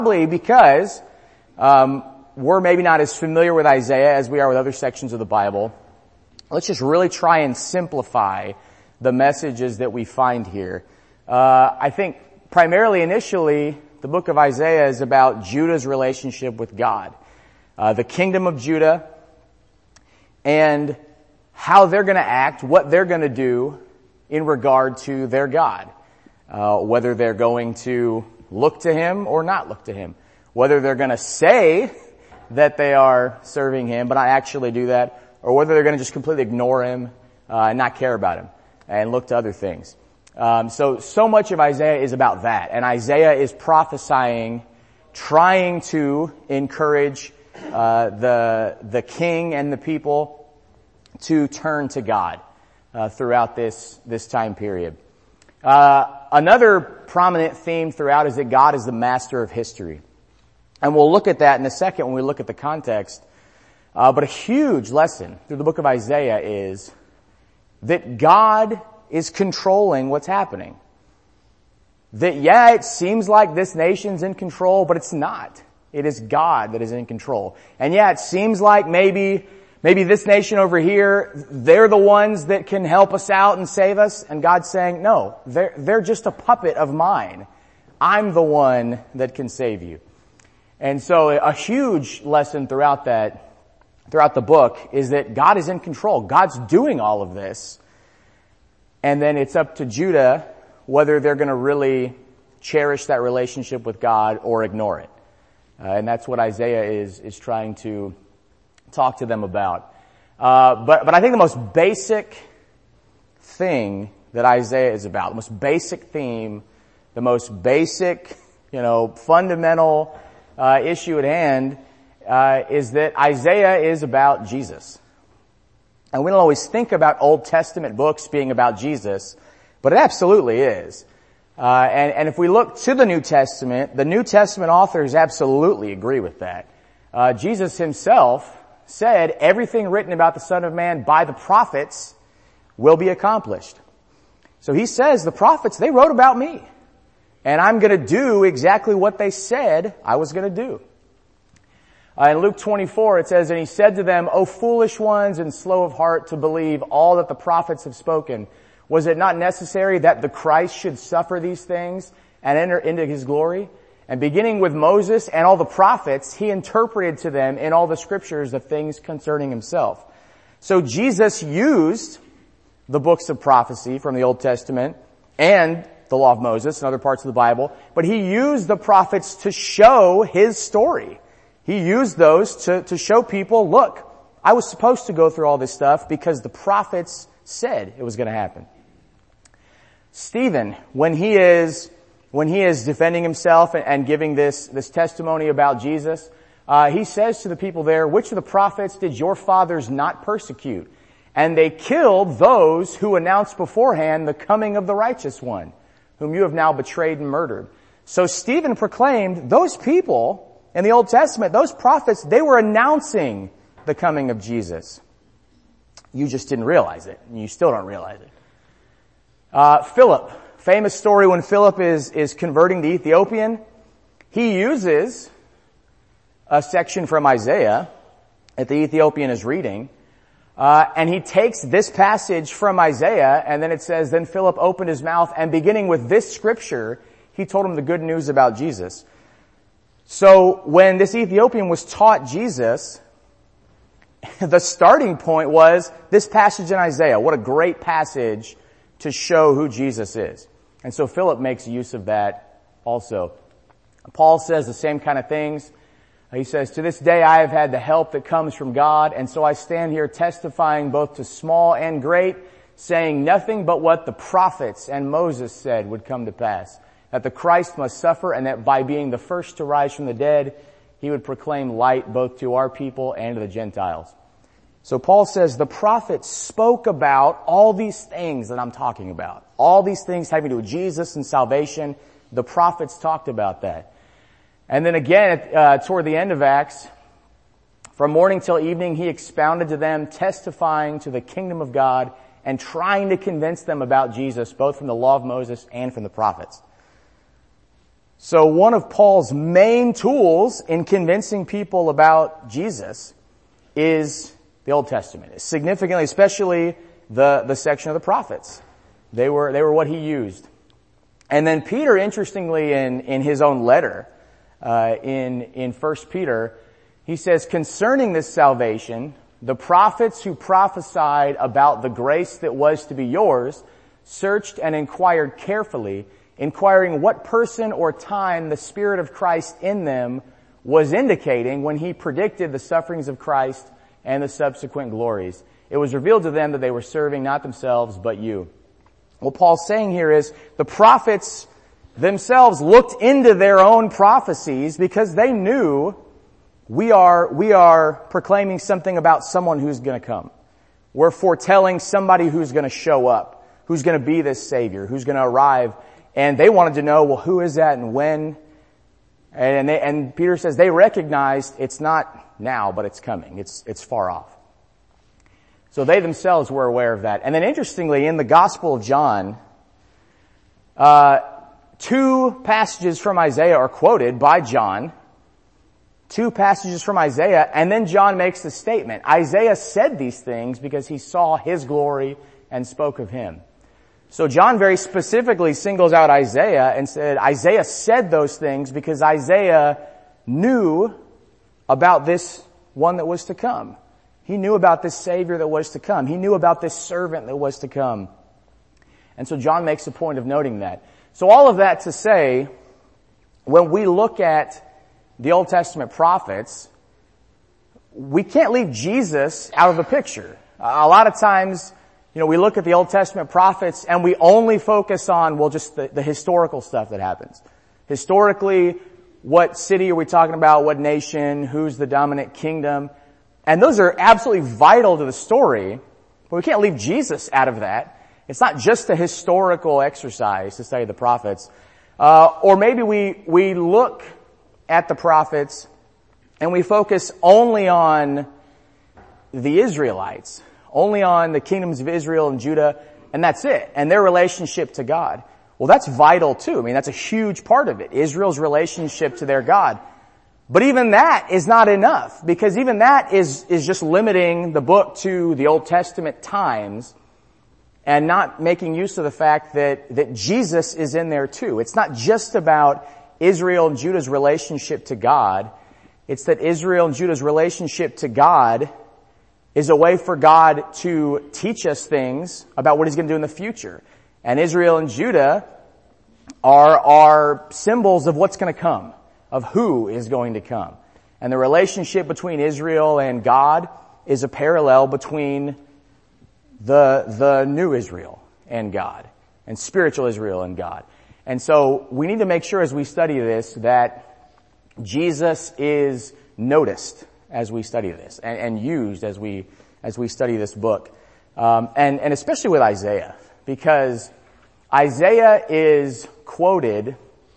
Probably because we're maybe not as familiar with Isaiah as we are with other sections of the Bible. Let's just really try and simplify the messages that we find here. I think primarily initially, the book of Isaiah is about Judah's relationship with God. The kingdom of Judah and how they're going to act, what they're going to do in regard to their God. Whether they're going to look to Him or not look to Him. Whether they're going to say that they are serving Him, but not actually do that, or whether they're going to just completely ignore Him and not care about Him and look to other things. So much of Isaiah is about that. And Isaiah is prophesying, trying to encourage the king and the people to turn to God throughout this time period. Another prominent theme throughout is that God is the master of history. And we'll look at that in a second when we look at the context. But a huge lesson through the book of Isaiah is that God is controlling what's happening. That, yeah, it seems like this nation's in control, but it's not. It is God that is in control. And yeah, it seems like maybe this nation over here, they're the ones that can help us out and save us. And God's saying, no, they're just a puppet of mine. I'm the one that can save you. And so a huge lesson throughout the book is that God is in control. God's doing all of this. And then it's up to Judah whether they're going to really cherish that relationship with God or ignore it. And that's what Isaiah is trying to talk to them about. But I think the most basic thing that Isaiah is about, the most basic theme, the most basic, fundamental issue at hand is that Isaiah is about Jesus. And we don't always think about Old Testament books being about Jesus, but it absolutely is. And if we look to the New Testament authors absolutely agree with that. Jesus himself said everything written about the Son of Man by the prophets will be accomplished. So he says the prophets, they wrote about me. And I'm going to do exactly what they said I was going to do. In Luke 24 it says, "And he said to them, O foolish ones and slow of heart to believe all that the prophets have spoken. Was it not necessary that the Christ should suffer these things and enter into his glory? And beginning with Moses and all the prophets, he interpreted to them in all the scriptures the things concerning himself." So Jesus used the books of prophecy from the Old Testament and the law of Moses and other parts of the Bible, but he used the prophets to show his story. He used those to show people, look, I was supposed to go through all this stuff because the prophets said it was going to happen. Stephen, when he is defending himself and giving this testimony about Jesus, he says to the people there, "Which of the prophets did your fathers not persecute? And they killed those who announced beforehand the coming of the righteous one, whom you have now betrayed and murdered." So Stephen proclaimed those people in the Old Testament, those prophets, they were announcing the coming of Jesus. You just didn't realize it, and you still don't realize it. Philip, famous story when Philip is converting the Ethiopian. He uses a section from Isaiah that the Ethiopian is reading, and he takes this passage from Isaiah, and then it says, "Then Philip opened his mouth, and beginning with this scripture, he told him the good news about Jesus." So when this Ethiopian was taught Jesus, the starting point was this passage in Isaiah. What a great passage to show who Jesus is. And so Philip makes use of that also. Paul says the same kind of things. He says, "To this day I have had the help that comes from God, and so I stand here testifying both to small and great, saying nothing but what the prophets and Moses said would come to pass. That the Christ must suffer, and that by being the first to rise from the dead, he would proclaim light both to our people and to the Gentiles." So Paul says the prophets spoke about all these things that I'm talking about. All these things having to do with Jesus and salvation. The prophets talked about that. And then again, toward the end of Acts, from morning till evening, he expounded to them, testifying to the kingdom of God and trying to convince them about Jesus, both from the law of Moses and from the prophets. So one of Paul's main tools in convincing people about Jesus is the Old Testament. Significantly, especially the section of the prophets. They were what he used. And then Peter, interestingly, in his own letter, in 1 Peter, he says, concerning this salvation, the prophets who prophesied about the grace that was to be yours searched and inquired carefully, inquiring what person or time the Spirit of Christ in them was indicating when he predicted the sufferings of Christ and the subsequent glories. It was revealed to them that they were serving not themselves but you. What Paul's saying here is the prophets themselves looked into their own prophecies because they knew we are proclaiming something about someone who's going to come. We're foretelling somebody who's going to show up, who's going to be this Savior, who's going to arrive. And they wanted to know, well, who is that and when? And Peter says they recognized it's not now, but it's coming. It's far off. So they themselves were aware of that. And then interestingly, in the Gospel of John, 2 passages from Isaiah are quoted by John. 2 passages from Isaiah, and then John makes the statement. Isaiah said these things because he saw his glory and spoke of him. So John very specifically singles out Isaiah and said, Isaiah said those things because Isaiah knew about this one that was to come. He knew about this Savior that was to come. He knew about this servant that was to come. And so John makes a point of noting that. So all of that to say, when we look at the Old Testament prophets, we can't leave Jesus out of the picture. A lot of times, we look at the Old Testament prophets and we only focus on, just the historical stuff that happens. Historically, what city are we talking about? What nation? Who's the dominant kingdom? And those are absolutely vital to the story, but we can't leave Jesus out of that. It's not just a historical exercise to study the prophets. Or maybe we look at the prophets and we focus only on the Israelites, only on the kingdoms of Israel and Judah, and that's it, and their relationship to God. Well, that's vital too. I mean, that's a huge part of it, Israel's relationship to their God. But even that is not enough, because even that is just limiting the book to the Old Testament times and not making use of the fact that Jesus is in there too. It's not just about Israel and Judah's relationship to God. It's that Israel and Judah's relationship to God is a way for God to teach us things about what He's going to do in the future. And Israel and Judah are symbols of what's going to come, of who is going to come. And the relationship between Israel and God is a parallel between the new Israel and God, and spiritual Israel and God. And so we need to make sure as we study this that Jesus is noticed as we study this and used as we study this book. And especially with Isaiah, because Isaiah is quoted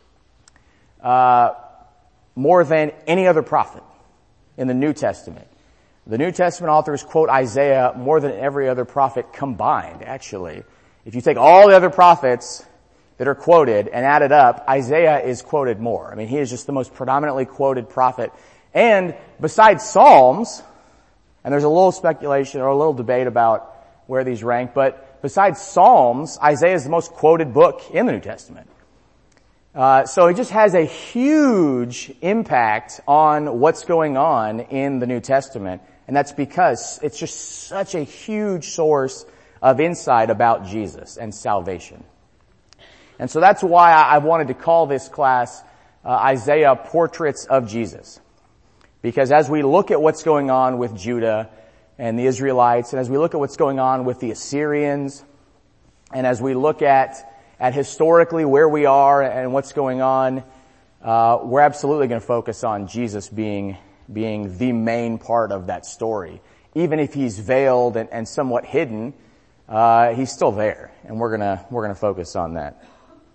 more than any other prophet in the New Testament. The New Testament authors quote Isaiah more than every other prophet combined, actually. If you take all the other prophets that are quoted and add it up, Isaiah is quoted more. I mean, he is just the most predominantly quoted prophet. And besides Psalms, and there's a little speculation or a little debate about where these rank, but besides Psalms, Isaiah is the most quoted book in the New Testament. So it just has a huge impact on what's going on in the New Testament. And that's because it's just such a huge source of insight about Jesus and salvation. And so that's why I wanted to call this class Isaiah Portraits of Jesus. Because as we look at what's going on with Judah and the Israelites, and as we look at what's going on with the Assyrians, and as we look at historically where we are and what's going on, we're absolutely going to focus on Jesus being the main part of that story. Even if he's veiled and somewhat hidden, he's still there, and we're gonna focus on that.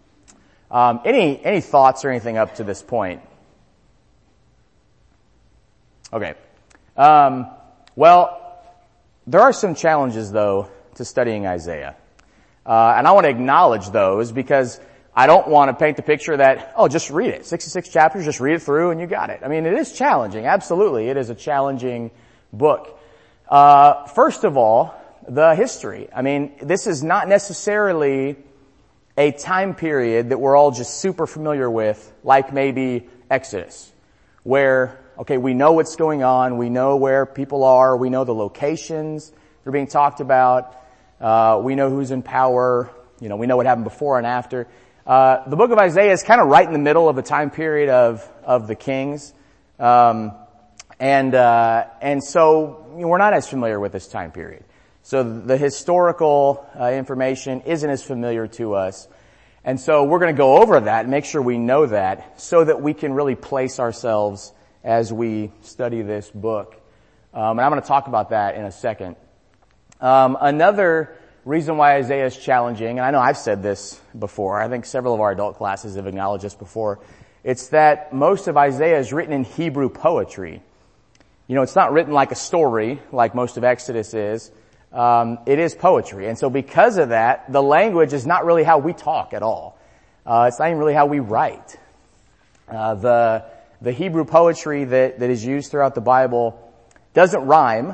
Any thoughts or anything up to this point? Okay. Well, there are some challenges though to studying Isaiah. And I want to acknowledge those because I don't want to paint the picture that, just read it. 66 chapters, just read it through and you got it. I mean, it is challenging. Absolutely. It is a challenging book. First of all, the history. I mean, this is not necessarily a time period that we're all just super familiar with, like maybe Exodus, where, we know what's going on, we know where people are, we know the locations they're being talked about, we know who's in power, we know what happened before and after. The book of Isaiah is kind of right in the middle of a time period of the kings. And so we're not as familiar with this time period. So the historical information isn't as familiar to us. And so we're going to go over that and make sure we know that so that we can really place ourselves as we study this book. And I'm going to talk about that in a second. Another reason why Isaiah is challenging, and I know I've said this before, I think several of our adult classes have acknowledged this before, it's that most of Isaiah is written in Hebrew poetry. It's not written like a story, like most of Exodus is. It is poetry. And so because of that, the language is not really how we talk at all. It's not even really how we write. The Hebrew poetry that is used throughout the Bible doesn't rhyme.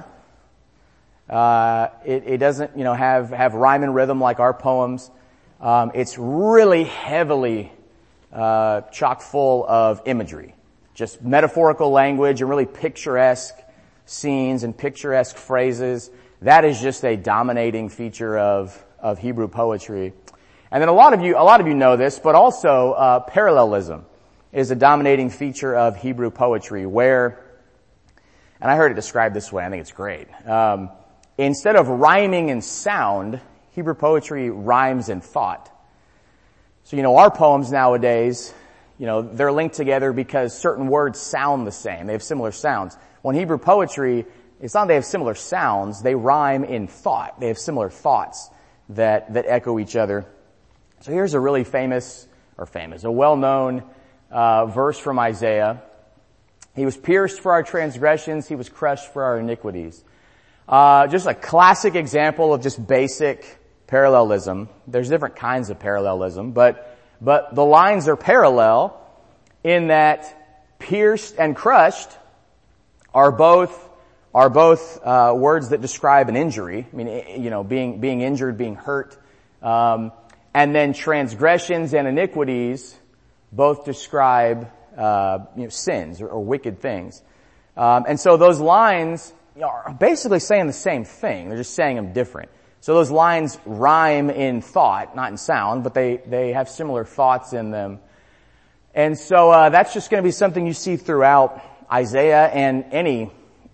It doesn't, have rhyme and rhythm like our poems. It's really heavily, chock full of imagery. Just metaphorical language and really picturesque scenes and picturesque phrases. That is just a dominating feature of Hebrew poetry. And then a lot of you know this, but also, parallelism is a dominating feature of Hebrew poetry where, and I heard it described this way, I think it's great. Instead of rhyming in sound, Hebrew poetry rhymes in thought. So, our poems nowadays, they're linked together because certain words sound the same. They have similar sounds. When Hebrew poetry, it's not they have similar sounds, they rhyme in thought. They have similar thoughts that echo each other. So here's a really a well-known, verse from Isaiah. He was pierced for our transgressions, he was crushed for our iniquities. Just a classic example of just basic parallelism. There's different kinds of parallelism, but the lines are parallel in that pierced and crushed are both words that describe an injury. I mean, being injured, being hurt. And then transgressions and iniquities both describe, sins or wicked things. And so those lines are basically saying the same thing. They're just saying them different. So those lines rhyme in thought, not in sound, but they have similar thoughts in them. And so, that's just going to be something you see throughout Isaiah and any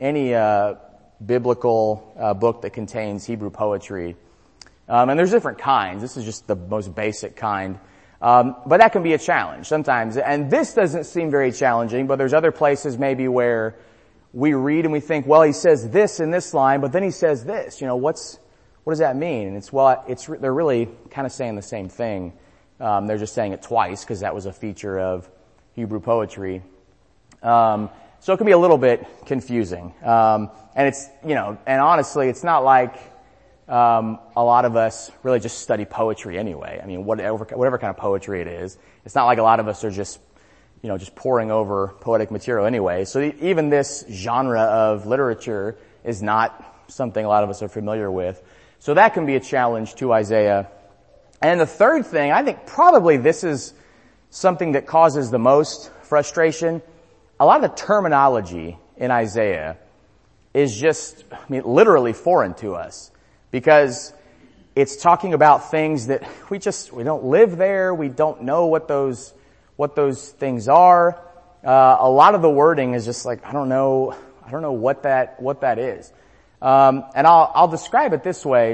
biblical book that contains Hebrew poetry. And there's different kinds. This is just the most basic kind. But that can be a challenge sometimes. And this doesn't seem very challenging, but there's other places maybe where we read and we think, well, he says this in this line, but then he says this. What does that mean? And they're really kind of saying the same thing. They're just saying it twice because that was a feature of Hebrew poetry. So it can be a little bit confusing. And it's, and honestly, it's not like, a lot of us really just study poetry anyway. I mean, whatever kind of poetry it is. It's not like a lot of us are just pouring over poetic material anyway. So even this genre of literature is not something a lot of us are familiar with. So that can be a challenge to Isaiah. And the third thing, I think probably this is something that causes the most frustration. A lot of the terminology in Isaiah is just, literally foreign to us because it's talking about things that we don't live there. We don't know what those things are. A lot of the wording is just like, I don't know what that is. And I'll describe it this way.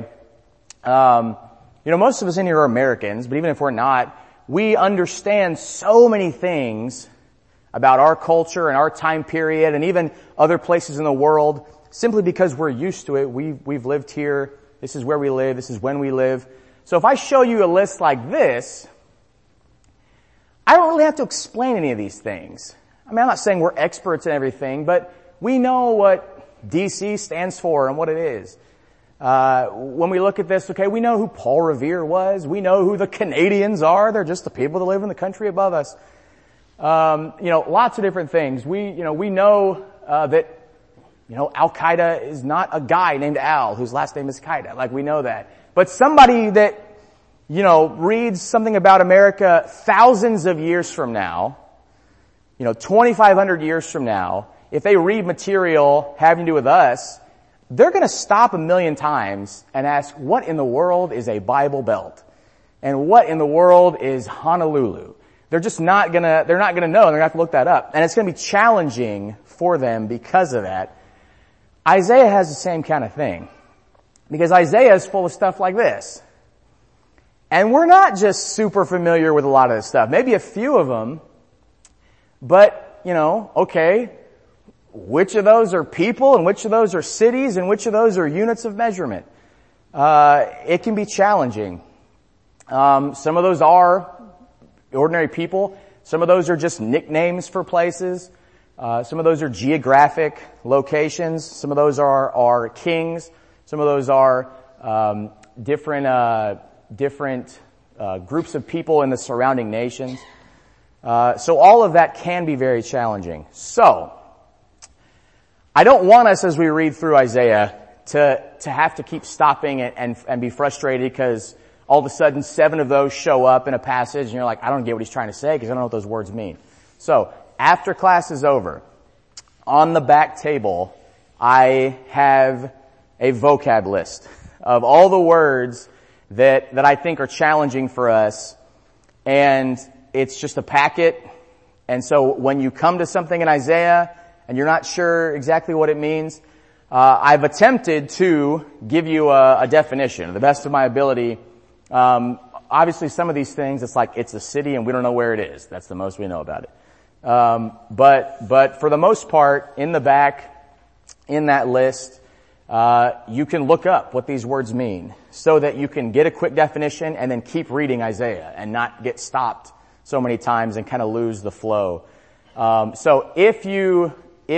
Most of us in here are Americans, but even if we're not, we understand so many things about our culture and our time period and even other places in the world simply because we're used to it. We've lived here. This is where we live. This is when we live. So if I show you a list like this, I don't really have to explain any of these things. I'm not saying we're experts in everything, but we know what DC stands for and what it is. When we look at this, okay, we know who Paul Revere was. We know who the Canadians are. They're just the people that live in the country above us. Lots of different things. We know that Al-Qaeda is not a guy named Al whose last name is Qaeda. Like, we know that. But somebody that, reads something about America thousands of years from now, 2,500 years from now, if they read material having to do with us, they're gonna stop a million times and ask, what in the world is a Bible Belt? And what in the world is Honolulu? They're not gonna know, they're gonna have to look that up. And it's gonna be challenging for them because of that. Isaiah has the same kind of thing. Because Isaiah is full of stuff like this. And we're not just super familiar with a lot of this stuff. Maybe a few of them. But, okay, which of those are people and which of those are cities and which of those are units of measurement? It can be challenging. Some of those are ordinary people. Some of those are just nicknames for places. Some of those are geographic locations. Some of those are kings. Some of those are different groups of people in the surrounding nations. So all of that can be very challenging. So I don't want us, as we read through Isaiah, to have to keep stopping and be frustrated because all of a sudden 7 of those show up in a passage and you're like, I don't get what he's trying to say because I don't know what those words mean. So after class is over, on the back table, I have a vocab list of all the words that I think are challenging for us. And it's just a packet. And so when you come to something in Isaiah and you're not sure exactly what it means, I've attempted to give you a definition to the best of my ability. Obviously some of these things, it's like it's a city and we don't know where it is. That's the most we know about it. But for the most part, in the back, in that list, you can look up what these words mean so that you can get a quick definition and then keep reading Isaiah and not get stopped so many times and kind of lose the flow. So if you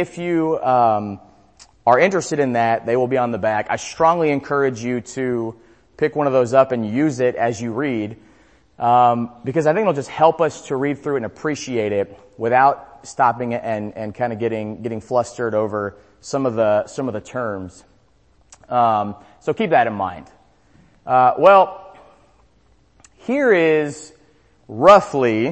are interested in that, they will be on the back. I strongly encourage you to pick one of those up and use it as you read, because I think it'll just help us to read through it and appreciate it without stopping it and kind of getting flustered over some of the terms. So keep that in mind. Here is roughly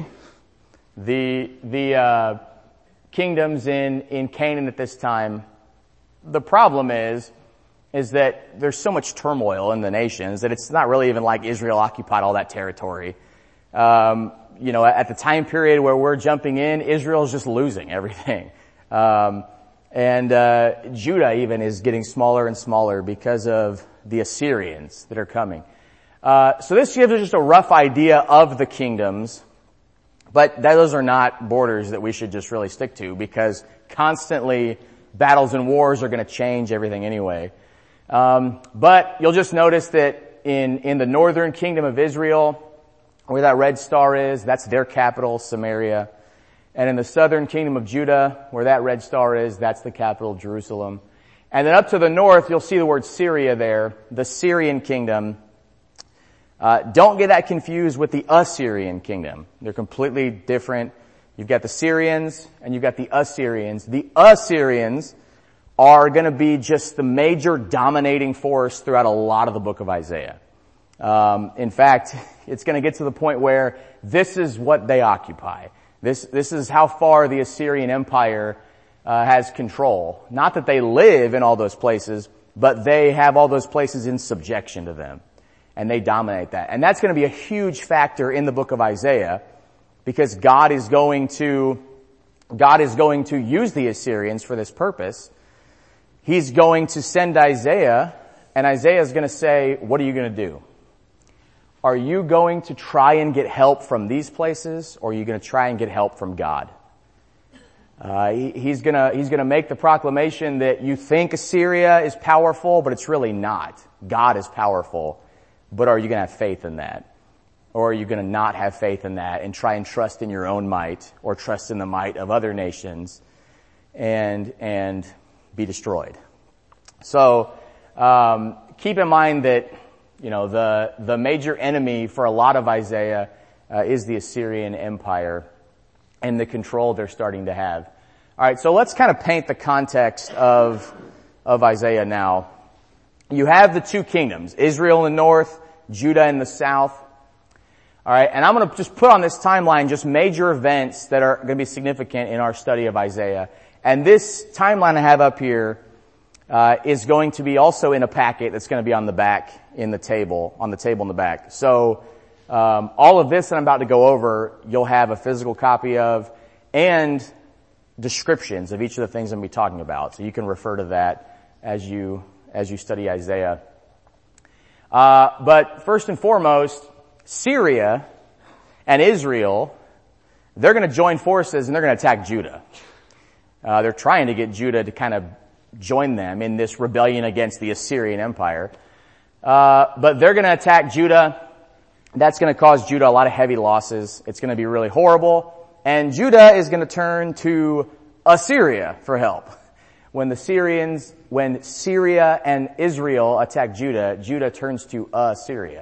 the kingdoms in Canaan at this time. The problem is that there's so much turmoil in the nations that it's not really even like Israel occupied all that territory. At the time period where we're jumping in, Israel's just losing everything. And Judah even is getting smaller and smaller because of the Assyrians that are coming. So this gives us just a rough idea of the kingdoms, but those are not borders that we should just really stick to because constantly battles and wars are going to change everything anyway. But you'll just notice that in the northern kingdom of Israel, where that red star is, that's their capital, Samaria. And in the southern kingdom of Judah, where that red star is, that's the capital, Jerusalem. And then up to the north, you'll see the word Syria there, the Syrian kingdom. Don't get that confused with the Assyrian kingdom. They're completely different. You've got the Syrians and you've got the Assyrians. The Assyrians are going to be just the major dominating force throughout a lot of the book of Isaiah. In fact, it's going to get to the point where this is what they occupy. This is how far the Assyrian Empire has control. Not that they live in all those places, but they have all those places in subjection to them. And they dominate that. And that's going to be a huge factor in the book of Isaiah because God is going to use the Assyrians for this purpose. He's going to send Isaiah, and Isaiah is going to say, what are you going to do? Are you going to try and get help from these places, or are you going to try and get help from God? He's gonna make the proclamation that you think Assyria is powerful, but it's really not. God is powerful. But are you gonna have faith in that? Or are you gonna not have faith in that and try and trust in your own might or trust in the might of other nations and be destroyed? So, keep in mind that, the major enemy for a lot of Isaiah is the Assyrian Empire and the control they're starting to have. All right, so let's kind of paint the context of Isaiah now. You have the two kingdoms, Israel in the north, Judah in the south. All right, and I'm going to just put on this timeline just major events that are going to be significant in our study of Isaiah. And this timeline I have up here is going to be also in a packet that's going to be on the back on the table in the back. So all of this that I'm about to go over, you'll have a physical copy of, and descriptions of each of the things I'm going to be talking about. So you can refer to that as you study Isaiah. But first and foremost, Syria and Israel, they're going to join forces and they're going to attack Judah. They're trying to get Judah to kind of join them in this rebellion against the Assyrian Empire. But they're going to attack Judah. That's going to cause Judah a lot of heavy losses. It's going to be really horrible. And Judah is going to turn to Assyria for help. When Syria and Israel attack Judah, Judah turns to Assyria.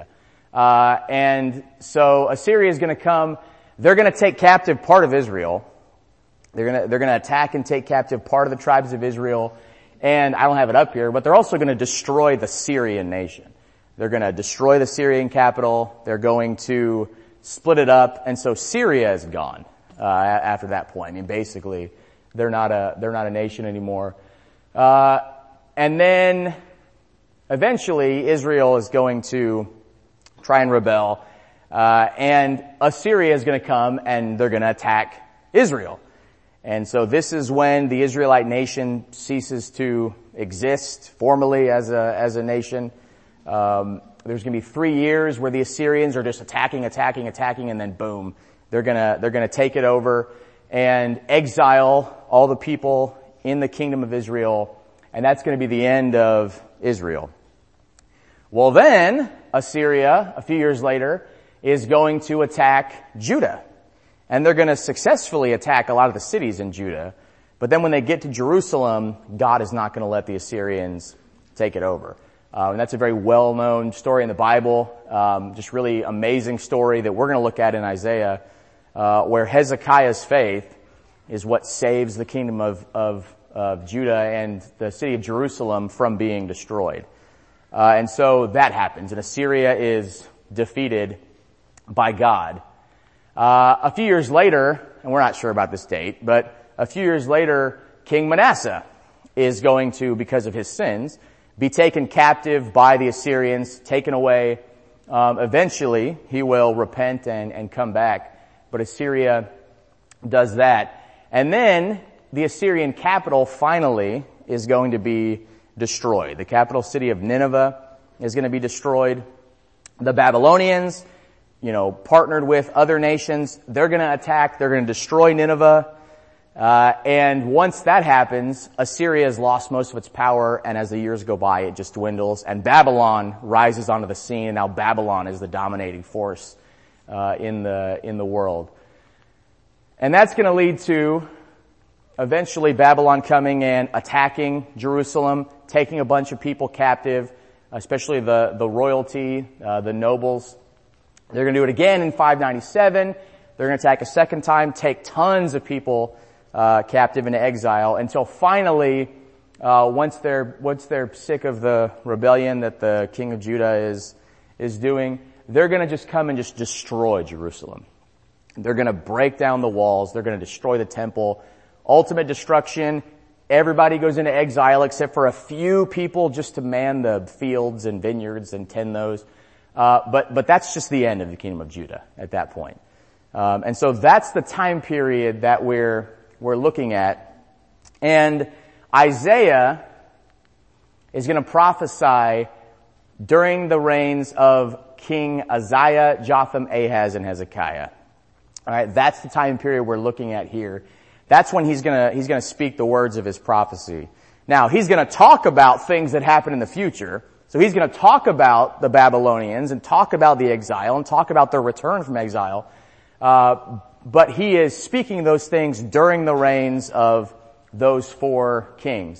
And so Assyria is going to come. They're going to take captive part of Israel. They're going to attack and take captive part of the tribes of Israel. And I don't have it up here, but they're also going to destroy the Syrian nation. They're going to destroy the Syrian capital. They're going to split it up. And so Syria is gone, after that point. I mean, basically, they're not a nation anymore. And then eventually Israel is going to try and rebel. And Assyria is going to come and they're going to attack Israel. And so this is when the Israelite nation ceases to exist formally as a nation. There's going to be 3 years where the Assyrians are just attacking, and then boom, they're going to take it over and exile all the people in the kingdom of Israel, and that's going to be the end of Israel. Well, then Assyria, a few years later, is going to attack Judah. And they're going to successfully attack a lot of the cities in Judah. But then when they get to Jerusalem, God is not going to let the Assyrians take it over. And that's a very well-known story in the Bible. Just really amazing story that we're going to look at in Isaiah, where Hezekiah's faith is what saves the kingdom of Judah and the city of Jerusalem from being destroyed. And so that happens, and Assyria is defeated by God. A few years later, and we're not sure about this date, but a few years later, King Manasseh is going to, because of his sins, be taken captive by the Assyrians, taken away. Eventually, he will repent and come back, but Assyria does that. And then the Assyrian capital finally is going to be destroyed. The capital city of Nineveh is going to be destroyed. The Babylonians, partnered with other nations. They're going to attack. They're going to destroy Nineveh. And once that happens, Assyria has lost most of its power. And as the years go by, it just dwindles. And Babylon rises onto the scene. And now Babylon is the dominating force, in the world. And that's going to lead to eventually Babylon coming and attacking Jerusalem, taking a bunch of people captive, especially the royalty, the nobles. They're going to do it again in 597. They're going to attack a second time, take tons of people captive into exile until finally, once they're sick of the rebellion that the king of Judah is doing, they're going to just come and just destroy Jerusalem. They're going to break down the walls. They're going to destroy the temple. Ultimate destruction. Everybody goes into exile except for a few people just to man the fields and vineyards and tend those. But that's just the end of the kingdom of Judah at that point. And so that's the time period that we're looking at. And Isaiah is going to prophesy during the reigns of King Uzziah, Jotham, Ahaz, and Hezekiah. All right, that's the time period we're looking at here. That's when he's gonna speak the words of his prophecy. Now, he's gonna talk about things that happen in the future. So he's gonna talk about the Babylonians and talk about the exile and talk about their return from exile. But he is speaking those things during the reigns of those 4 kings.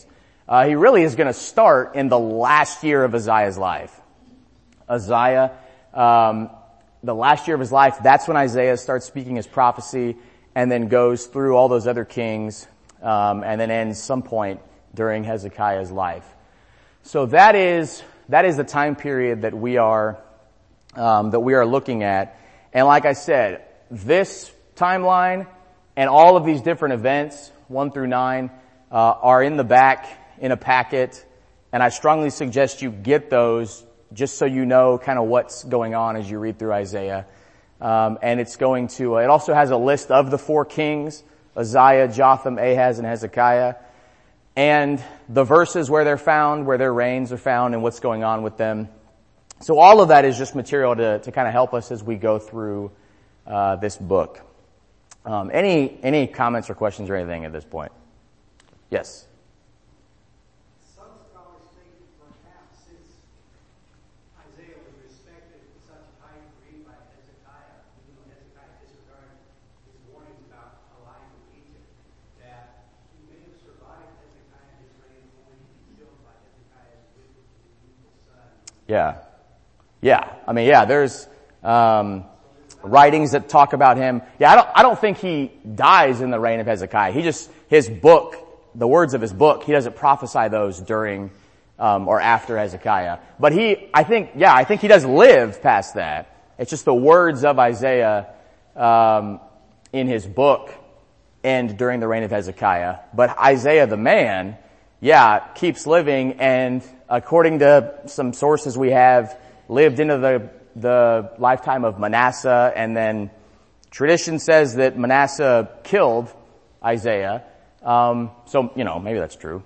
He really is going to start in the last year of Uzziah's life. Uzziah, the last year of his life, that's when Isaiah starts speaking his prophecy and then goes through all those other kings, and then ends some point during Hezekiah's life. So that is the time period that we are looking at. And like I said, this timeline and all of these different events, 1 through 9, are in the back in a packet, and I strongly suggest you get those just so you know kind of what's going on as you read through Isaiah. And it also has a list of the 4 kings, Uzziah, Jotham, Ahaz, and Hezekiah, and the verses where they're found, where their reigns are found, and what's going on with them. So all of that is just material to kind of help us as we go through this book. Any comments or questions or anything at this point? Yes. Some scholars think perhaps since Isaiah was respected to such a high degree by Hezekiah, even though Hezekiah disregarded his warnings about Elijah of Egypt, that he may have survived Hezekiah and his reign only to be killed by Hezekiah's wicked and evil son. Yeah. There's writings that talk about him. Yeah, I don't think he dies in the reign of Hezekiah. His book, the words of his book, he doesn't prophesy those during or after Hezekiah. But I think he does live past that. It's just the words of Isaiah in his book end during the reign of Hezekiah. But Isaiah the man, keeps living, and according to some sources we have, lived into the lifetime of Manasseh, and then tradition says that Manasseh killed Isaiah. So, maybe that's true.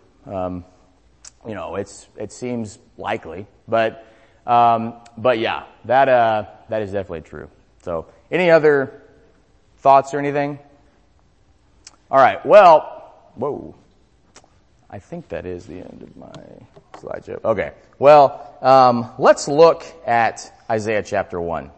It seems likely, but yeah, that is definitely true. So, any other thoughts or anything? All right. Well, whoa. I think that is the end of my slideshow. Okay. Well, let's look at Isaiah chapter 1.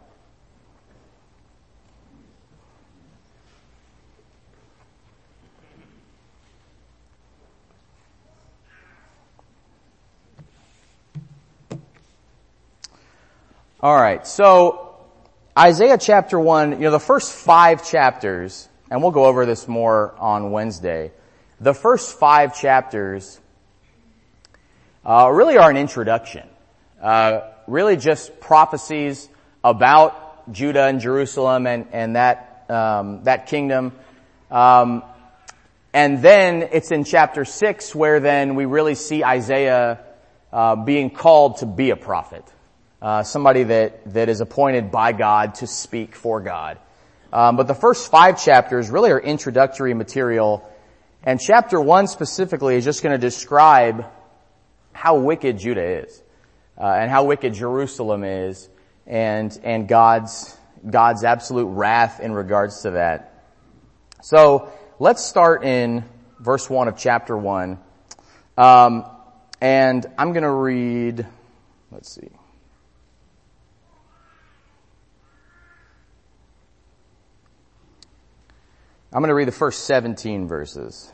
All right. So Isaiah chapter 1, the first 5 chapters, and we'll go over this more on Wednesday. The first 5 chapters really are an introduction. Really just prophecies about Judah and Jerusalem and that kingdom. And then it's in chapter 6 where then we really see Isaiah being called to be a prophet. Somebody that is appointed by God to speak for God. But the first 5 chapters really are introductory material. And chapter 1 specifically is just going to describe how wicked Judah is, and how wicked Jerusalem is, and God's absolute wrath in regards to that. So let's start in verse 1 of chapter 1. And I'm going to read, let's see. I'm going to read the first 17 verses.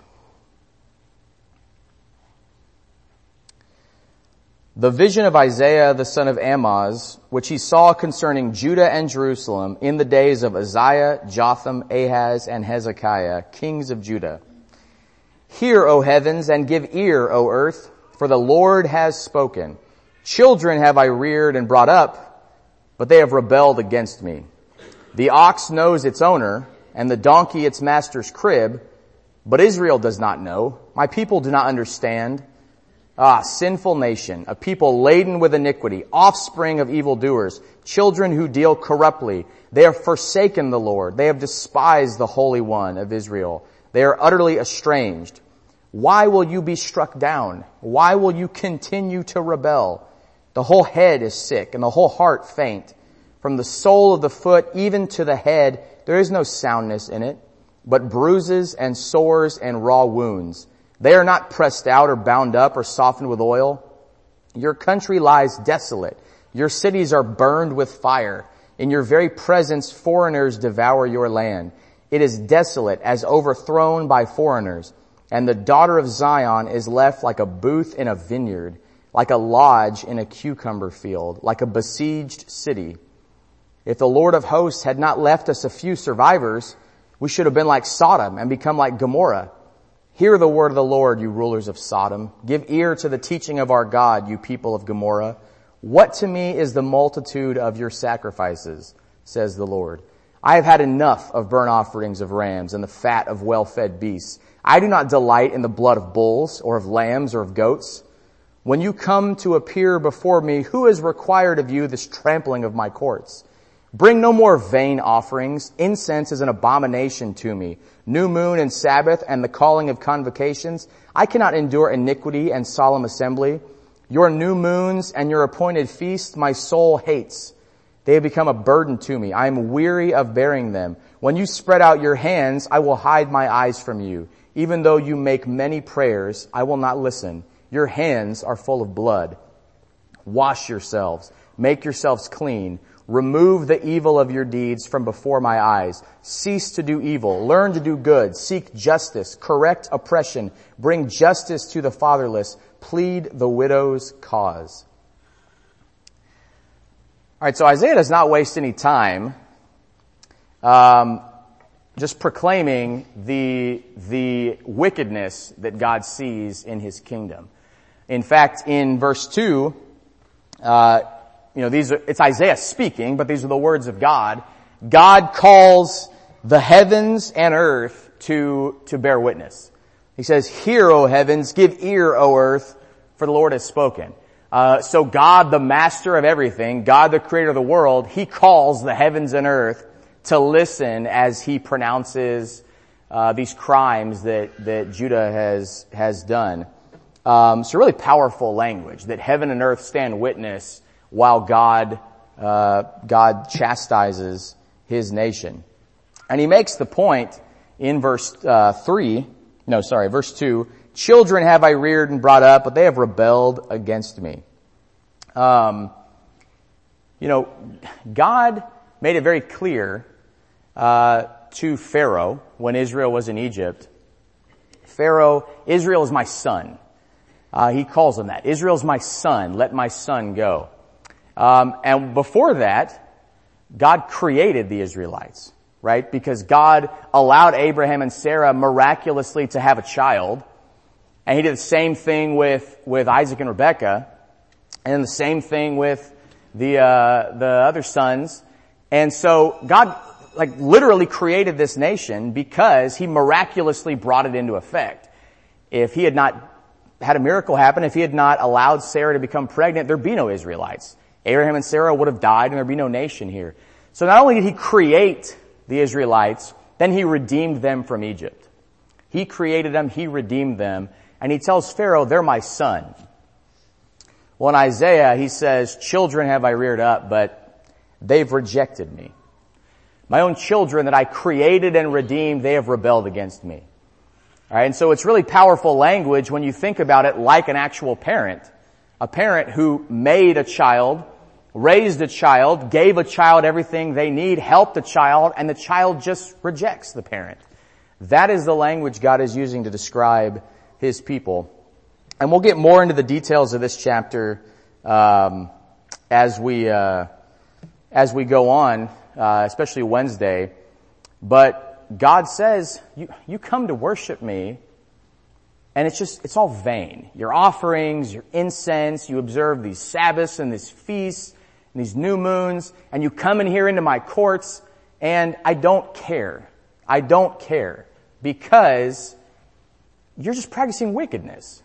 The vision of Isaiah the son of Amoz, which he saw concerning Judah and Jerusalem in the days of Uzziah, Jotham, Ahaz, and Hezekiah, kings of Judah. Hear, O heavens, and give ear, O earth, for the Lord has spoken. Children have I reared and brought up, but they have rebelled against me. The ox knows its owner, and the donkey its master's crib, but Israel does not know. My people do not understand. Sinful nation, a people laden with iniquity, offspring of evildoers, children who deal corruptly. They have forsaken the Lord. They have despised the Holy One of Israel. They are utterly estranged. Why will you be struck down? Why will you continue to rebel? The whole head is sick and the whole heart faint. From the sole of the foot even to the head, there is no soundness in it, but bruises and sores and raw wounds. They are not pressed out or bound up or softened with oil. Your country lies desolate. Your cities are burned with fire. In your very presence, foreigners devour your land. It is desolate as overthrown by foreigners. And the daughter of Zion is left like a booth in a vineyard, like a lodge in a cucumber field, like a besieged city. If the Lord of hosts had not left us a few survivors, we should have been like Sodom and become like Gomorrah. Hear the word of the Lord, you rulers of Sodom. Give ear to the teaching of our God, you people of Gomorrah. What to me is the multitude of your sacrifices, says the Lord. I have had enough of burnt offerings of rams and the fat of well-fed beasts. I do not delight in the blood of bulls or of lambs or of goats. When you come to appear before me, who has required of you this trampling of my courts? Bring no more vain offerings. Incense is an abomination to me. New moon and Sabbath and the calling of convocations. I cannot endure iniquity and solemn assembly. Your new moons and your appointed feasts my soul hates. They have become a burden to me. I am weary of bearing them. When you spread out your hands, I will hide my eyes from you. Even though you make many prayers, I will not listen. Your hands are full of blood. Wash yourselves. Make yourselves clean. Remove the evil of your deeds from before my eyes. Cease to do evil. Learn to do good. Seek justice. Correct oppression. Bring justice to the fatherless. Plead the widow's cause. All right, so Isaiah does not waste any time just proclaiming the wickedness that God sees in his kingdom. In fact, in verse 2, it's Isaiah speaking, but these are the words of God. God calls the heavens and earth to bear witness. He says, "Hear, O heavens, give ear, O earth, for the Lord has spoken." So God, the master of everything, God, the creator of the world, he calls the heavens and earth to listen as he pronounces these crimes that Judah has done. So really powerful language, that heaven and earth stand witness while God chastises his nation. And he makes the point in verse 2, "Children have I reared and brought up, but they have rebelled against me." God made it very clear to Pharaoh when Israel was in Egypt. Pharaoh, Israel is my son. He calls him that. Israel's my son. Let my son go. And before that, God created the Israelites, right? Because God allowed Abraham and Sarah miraculously to have a child. And he did the same thing with Isaac and Rebekah. And the same thing with the other sons. And so God literally created this nation because he miraculously brought it into effect. If he had not had a miracle happen, if he had not allowed Sarah to become pregnant, there'd be no Israelites. Abraham and Sarah would have died and there'd be no nation here. So not only did he create the Israelites, then he redeemed them from Egypt. He created them, he redeemed them, and he tells Pharaoh, "They're my son." Well, in Isaiah, he says, "Children have I reared up, but they've rejected me. My own children that I created and redeemed, they have rebelled against me." All right, and so it's really powerful language when you think about it like an actual parent. A parent who made a child, raised a child, gave a child everything they need, helped a child, and the child just rejects the parent. That is the language God is using to describe his people. And we'll get more into the details of this chapter as we go on, especially Wednesday. But God says, you come to worship me, and it's all vain. Your offerings, your incense, you observe these Sabbaths and these feasts and these new moons, and you come in here into my courts, and I don't care. I don't care because you're just practicing wickedness.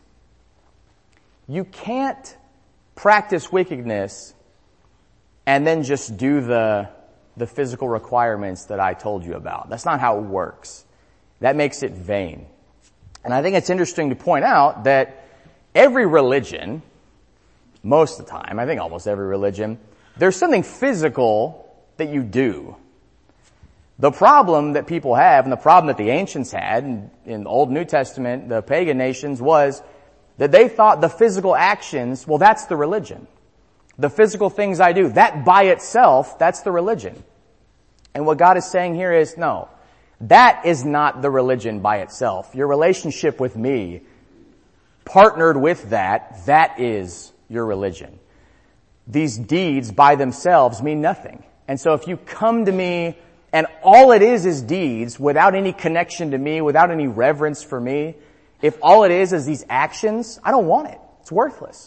You can't practice wickedness and then just do the physical requirements that I told you about. That's not how it works. That makes it vain. And I think it's interesting to point out that every religion, most of the time, I think almost every religion, there's something physical that you do. The problem that people have, and the problem that the ancients had in the Old New Testament, the pagan nations, was that they thought the physical actions, well, that's the religion. The physical things I do, that by itself, that's the religion. And what God is saying here is, no, That is not the religion by itself. Your relationship with me, partnered with that is your religion. These deeds by themselves mean nothing. And so if you come to me and all it is deeds without any connection to me, without any reverence for me, if all it is these actions, I don't want it. It's worthless.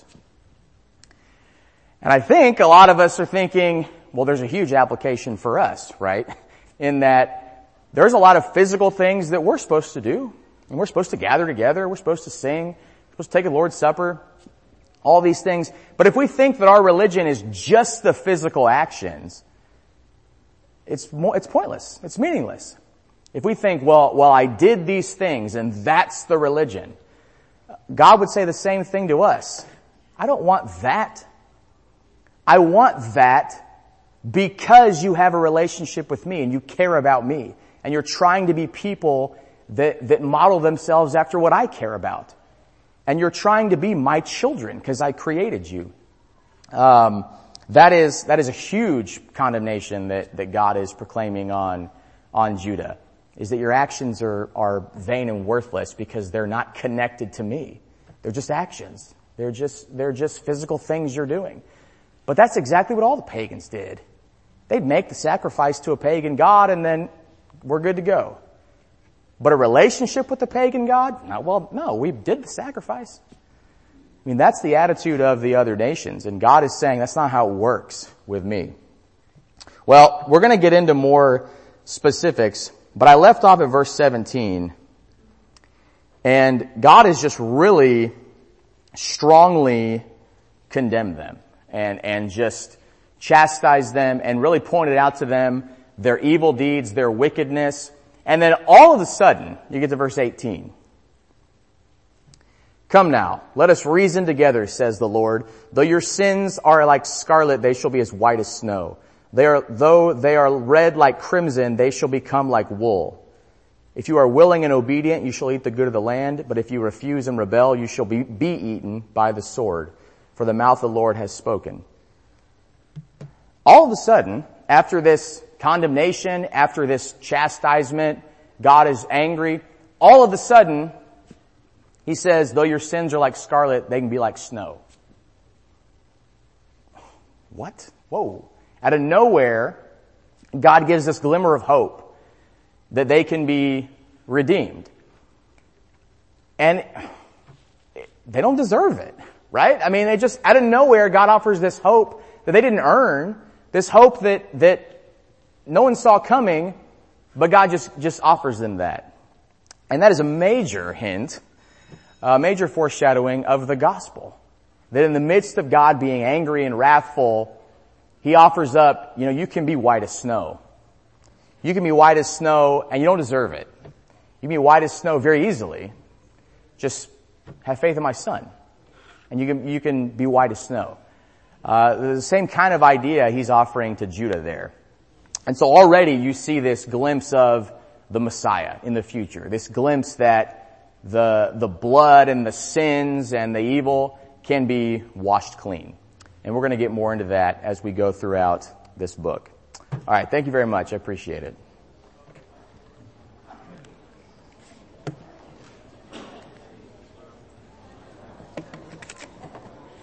And I think a lot of us are thinking, well, there's a huge application for us, right? In that there's a lot of physical things that we're supposed to do. And we're supposed to gather together. We're supposed to sing. We're supposed to take a Lord's Supper. All these things. But if we think that our religion is just the physical actions, it's pointless. It's meaningless. If we think, well, I did these things and that's the religion, God would say the same thing to us. I don't want that. I want that because you have a relationship with me and you care about me and you're trying to be people that model themselves after what I care about. And you're trying to be my children because I created you. That is a huge condemnation that God is proclaiming on Judah, is that your actions are vain and worthless because they're not connected to me. They're just actions. They're just physical things you're doing. But that's exactly what all the pagans did. They'd make the sacrifice to a pagan god and then we're good to go. But a relationship with the pagan god? No, we did the sacrifice. I mean, that's the attitude of the other nations. And God is saying that's not how it works with me. Well, we're going to get into more specifics, but I left off at verse 17. And God has just really strongly condemned them and just chastised them and really pointed out to them their evil deeds, their wickedness. And then all of a sudden, you get to verse 18. Come now, let us reason together, says the Lord. Though your sins are like scarlet, they shall be as white as snow. Though they are red like crimson, they shall become like wool. If you are willing and obedient, you shall eat the good of the land. But if you refuse and rebel, you shall be eaten by the sword. For the mouth of the Lord has spoken. All of a sudden, after this condemnation, after this chastisement, God is angry. All of a sudden, he says, though your sins are like scarlet, they can be like snow. What? Whoa. Out of nowhere, God gives this glimmer of hope that they can be redeemed. And they don't deserve it, right? I mean, they just, out of nowhere, God offers this hope that they didn't earn, this hope that no one saw coming, but God just offers them that. And that is a major hint, a major foreshadowing of the gospel. That in the midst of God being angry and wrathful, He offers up, you can be white as snow. You can be white as snow and you don't deserve it. You can be white as snow very easily. Just have faith in my Son. And you can be white as snow. The same kind of idea He's offering to Judah there. And so already you see this glimpse of the Messiah in the future. This glimpse that the blood and the sins and the evil can be washed clean. And we're going to get more into that as we go throughout this book. All right. Thank you very much. I appreciate it.